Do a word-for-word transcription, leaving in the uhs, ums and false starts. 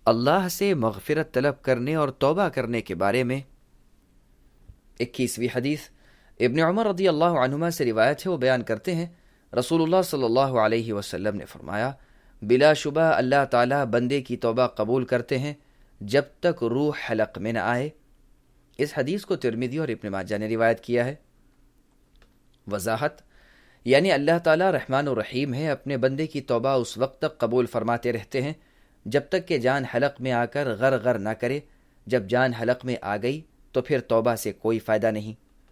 अल्लाह से मग़फ़िरत तलब करने और तौबा करने के बारे में। इक्कीसवीं हदीस इब्न उमर रज़ी अल्लाह अन्हुमा से रिवायत है, वो बयान करते हैं रसूलुल्लाह सल्लल्लाहु अलैहि वसल्लम ने फरमाया, बिलाशुबा अल्लाह ताला बंदे की तौबा कबूल करते हैं जब तक रूह हलक में न आए। इस हदीस को तिरमिज़ी और इब्न माजा ने रिवायत किया है। वजाहत यानी अल्लाह ताला रहमान और रहीम है, अपने बंदे की तौबा उस वक्त तक कबूल फरमाते रहते हैं जब तक कि जान हलक में आकर गर गर ना करे। जब जान हलक में आ गई तो फिर तौबा से कोई फ़ायदा नहीं।